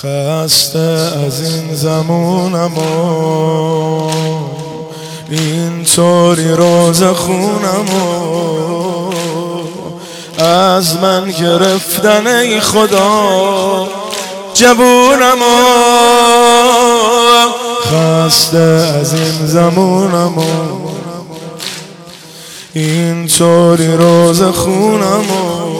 خسته از این زمونم و اینطوری روز خونم و از من گرفتن ای خدا جوونم و خسته از این زمونم و اینطوری روز خونم و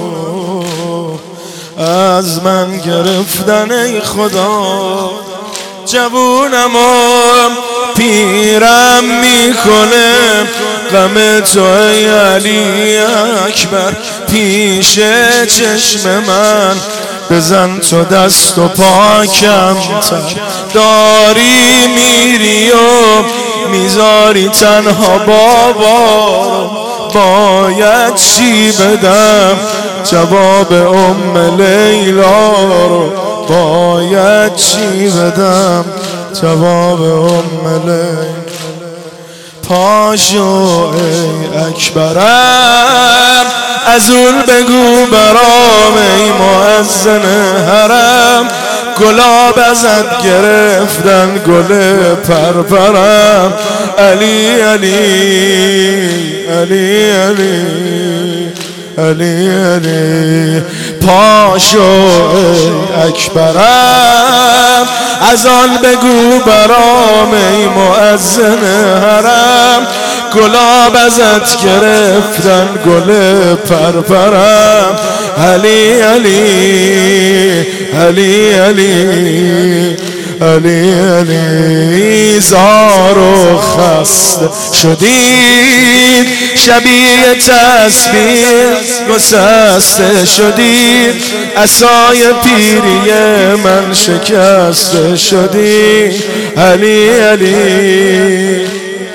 از من گرفتن ای خدا جوونم و پیرم میکنه غم تو ای علی اکبر پیش چشم من بزن تو دست و پاکم تر داری میری و میذاری تنها بابا باید چی بدم جواب ام لیلا رو باید چی بدم جواب ام لیلا پاشو ای اکبرم از اون بگو برام ای مؤذن حرم گلاب ازت گرفتن گل پرپرم علی علی علی علی علی علی پاشو ای اکبرم از آن بگو برام ای مؤذن حرم گلاب ازت گرفتن گل پرپرم علی علی علی علی علی علی زار و خسته شدید شبیه تسبیح گسسته شدید عصای پیری من شکسته شدید علی علی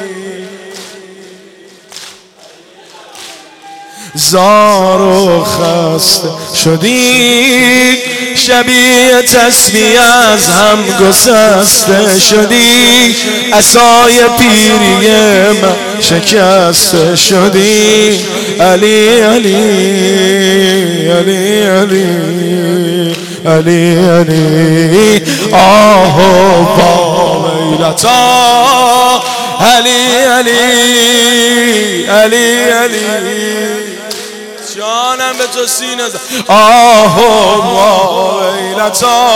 زار و خسته شدید شبیه تسبیح از هم گسسته شدی عصای پیری من شکسته شدی علی علی علی علی علی علی آه با ویلتا علی علی علی علی جانم به تو سینه زد آه و ویلتا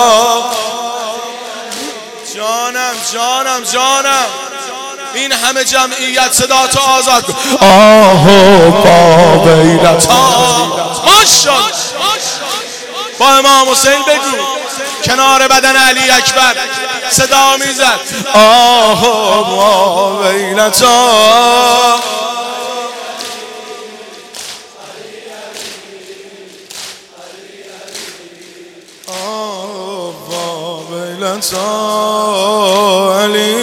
جانم این همه جمعیت صدا تو آزاد کن آه و ویلتا ماشاءالله با امام حسین بگو کنار بدن علی اکبر صدا میزد آه و ویلتا علی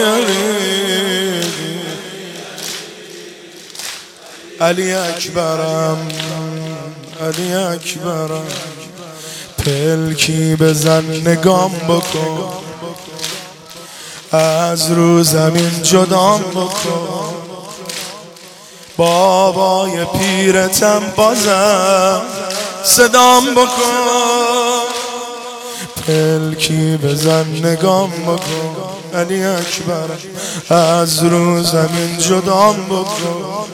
علی اکبرم علی اکبرم پلکی بزن نگام بکن از رو زمین جدام بکن بابای پیرتم بازم صدام بکن پلکی بزن نگام بکن علی اکبر از رو زمین جدام بکن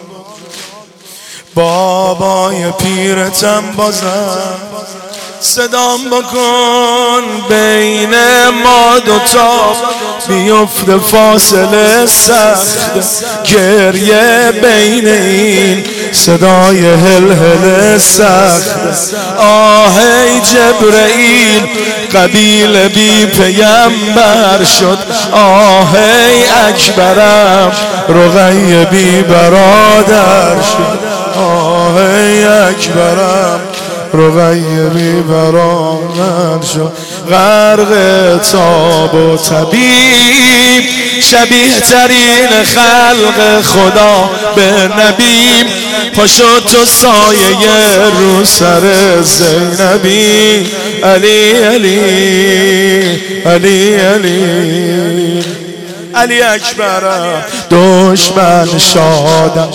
بابای پیرتم بازم صدام بکن بین ما دوتا بیفته فاصله سخت گریه بین این صدای هل سخت آهی جبرئیل قبیل بی پیمبر شد آهی اکبرم رقیه بی برادر شد آهی اکبرم رقیه بی برادر شد غرق تاب و طبیب شبیه ترین خلق خدا به نبی پاشو تو سایه رو سر زینبی علی علی علی علی علی اکبرم دشمن شادم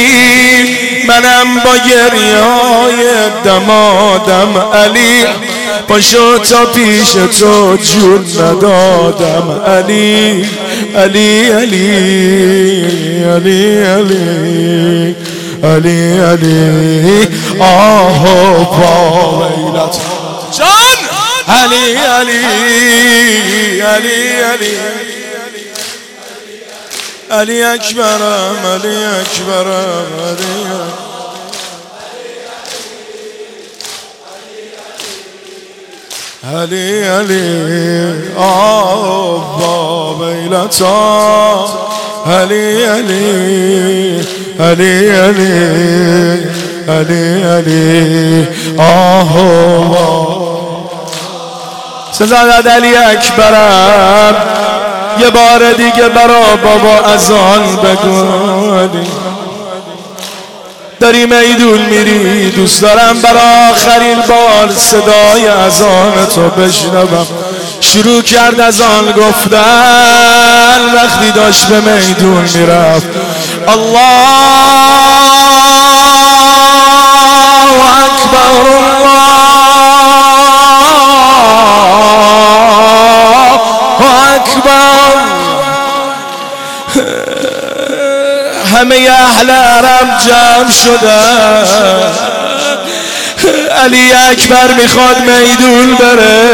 علی منم با گریه‌های دمادم علی پاشو تا پیش تو جون ندادم علی علی علی علی علی علی علی آه با ویلت جان علی علی علی علی علی اکبرم علی اکبرم علی علی آه با ویلتا علی علی علی علی علی علی آه سزادت علی اکبرم یه بار دیگه برا بابا اذان بگو داری میدون میری دوست دارم برا آخرین بار صدای اذان تو بشنوم شروع کرد اذان گفتن وقتی داشت به میدون میرفت الله اکبر الله اکبر همه اهل حرم جمع شدن علی اکبر میخواد میدون بره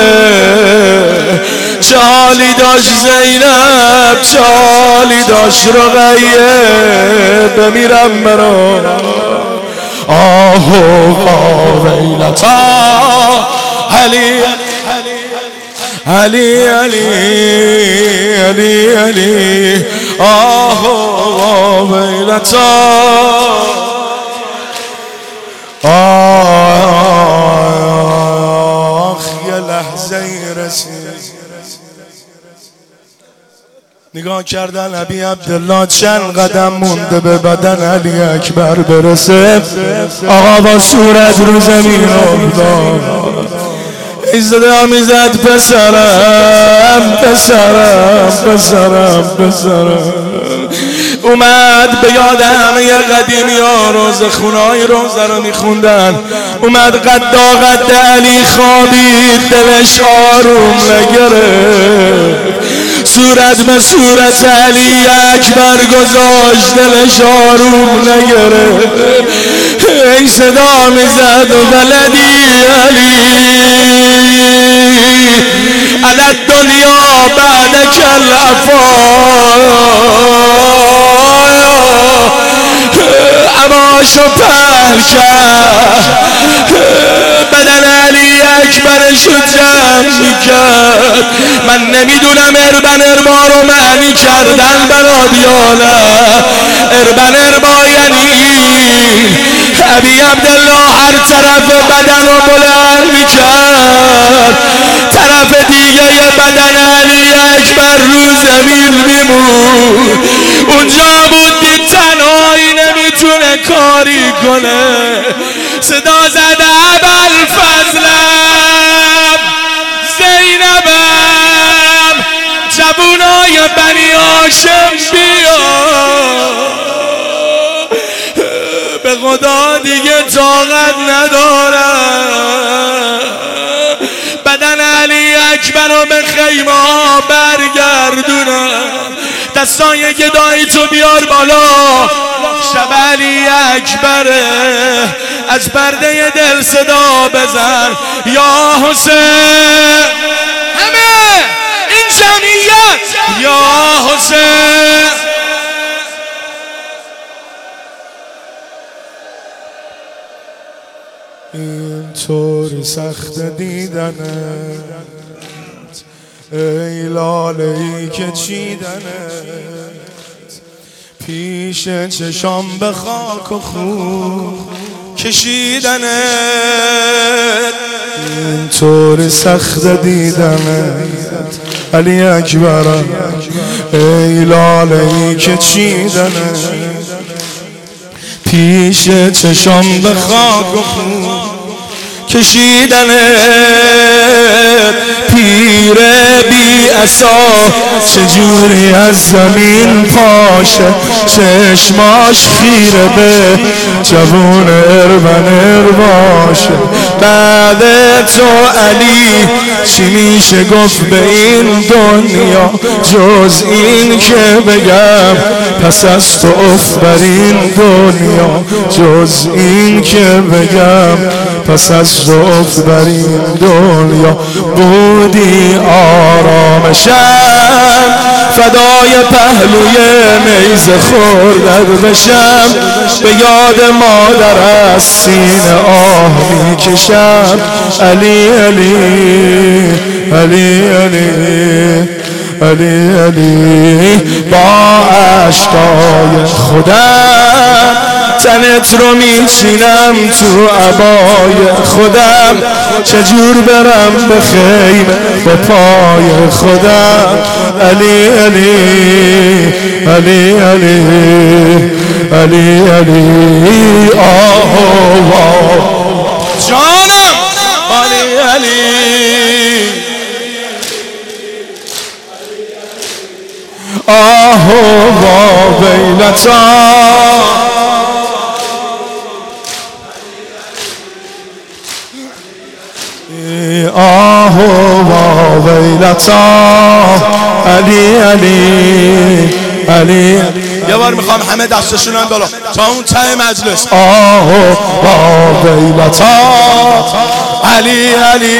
چه حالی داشت زینب چه حالی داشت رقیه بمیرم برا آهو ویلتا علی علی علی علی علی آه ویلتا آخ یه لحظه رسید نگاه کردن ابی عبدالله چند قدم مونده به بدن علی اکبر برسه آقا با صورت رو زمین افتاد ایستاده میزد پسرم پسرم پسرم پسرم اومد به یاد همه قدیمی ها روزه خونای روزه رو میخوندن اومد قدا قد علی خوابید دلش آروم نگرفت صورت به صورت علی اکبر گذاشت دلش آروم نگرفت این صدا میزد ولدی علی علی الدنیا بعدک اماشو پهل کرد بدن علی اکبرشو جمع میکرد من نمیدونم اربن اربا رو معنی کردن برات یا نه اربن اربا یعنی ابی عبدالله هر طرف بدن رو بلند میکرد طرف دیگه بدن علی اکبر رو زمین میمون اونجا بود دید تنهایی نمیتونه کاری کنه صدا زده ابوالفضلم زینبم جوونای بنی هاشم بیا به خدا دیگه طاقت ندارم بدن علی اکبر رو به خیمه ها برگردونم دستای گدایی تو بیار بالا شب علی اکبره از پرده دل صدا بزن یا حسین همه این جمعیت یا حسین اینطوری سخت دیدنت ای لاله ای که چیدنت پیش چشام به خاک و خون کشیدنت اینطوری سخت دیدنت علی اکبرم ای لاله ای که چیدنت پیش چشام به خاک و خون کشیدنت پیر بی عصا چجوری از زمین پاشه چشماش خیره به جوون اربن باشه بعد تو علی چی میشه گفت به این دنیا جز این که بگم پس از تو اف بر این دنیا جز این که بگم پس از تو اف بر این دنیا بودی آرامشم فدای پهلوی نیزه خوردت بشم به یاد مادر از سینه آه میکشم علی علی علی علی علی علی با عشقای خودم تنت رو میچینم تو عبای خودم چجور برم به خیمه با پای خودم علی علی علی علی علی علی آه جانم علی علی آه و ویلتا آه و ویلتا علی علی علی یه بار میخوام همه دستشون هم بالا تا اون ته مجلس آه و ویلتا علی علی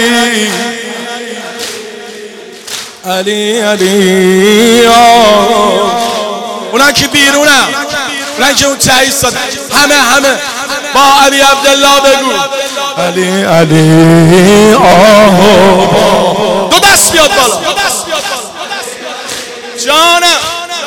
علی علی اونن که بیرونم اونن که اون ته ایستادن همه با علی عبدالله بگو علی علی آه دو دست بیاد بالا جانم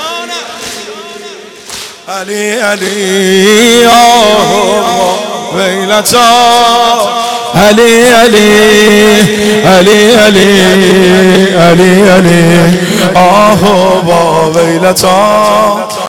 علی علی آه ویلتا علی علی علی علی علی علی آه با ویلتا